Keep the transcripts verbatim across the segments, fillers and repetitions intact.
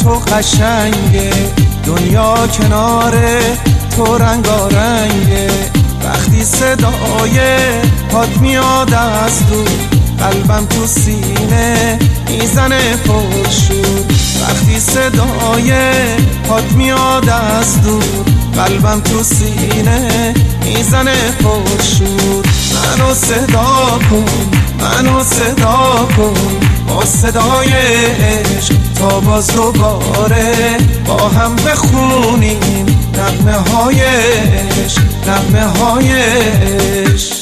تو قشنگه، دنیا کنار تو رنگارنگه. وقتی صدای پات میاد از دور، قلبم تو سینه میزنه پرشور. وقتی صدای پات میاد از دور، قلبم تو سینه میزنه پرشور. منو صدا کن، منو صدا کن با صدای عشق، تا باز دوباره با هم بخونیم نغمه های عشق، نغمه های عشق.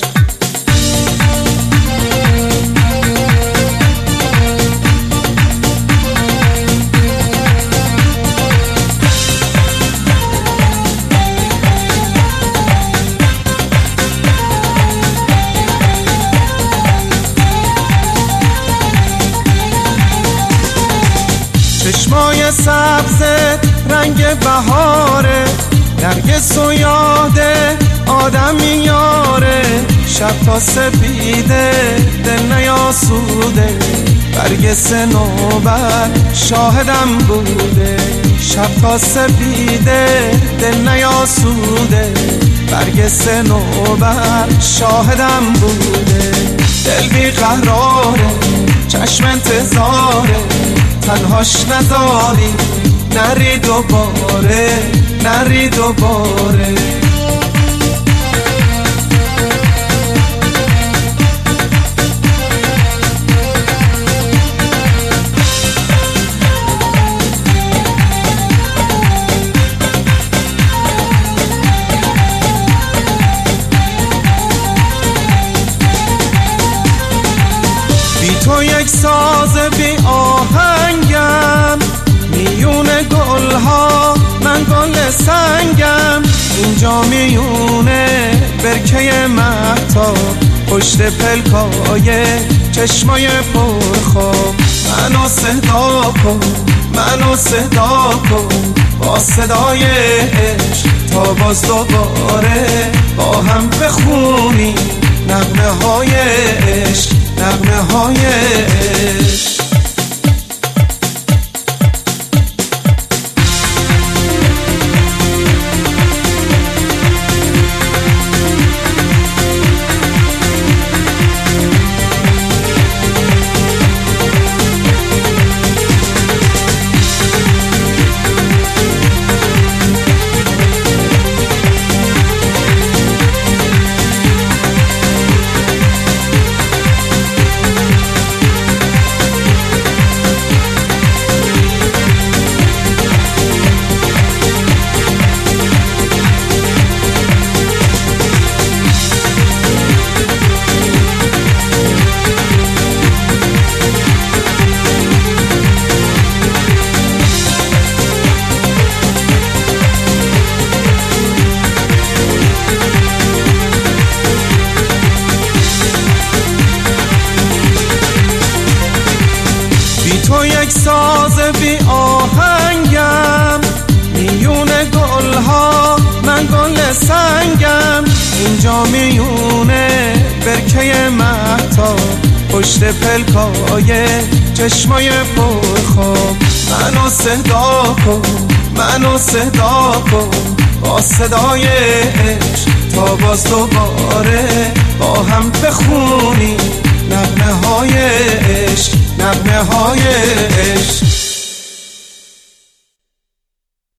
چشمای سبزت رنگ بهاره، نرگس و یاده آدم میاره. شب تا سپیده دل نیاسوده، برگ صنوبر شاهدم بوده. شب تا سپیده دل نیاسوده، برگ صنوبر شاهدم بوده. دل بی قراره، چشم انتظاره، تنهاش نذاری نری دوباره، نری دوباره. بی تو یک ساز بی آهنگم، میون گلها من گل سنگم. اینجا میونه برکه مهتاب، پشت پلکای چشمای پرخواب. منو صدا کن، منو صدا کن با صدای عشق، تا باز دوباره با هم بخونیم نغمه های عشق، نغمه های عشق. تو یک ساز بی آهنگم، میون گلها من گل سنگم. اینجا میونه برکه مهتاب، پشت پلکای چشمای پرخواب. منو صدا کن، منو صدا کن با صدای عشق، تا باز دوباره با هم بخونیم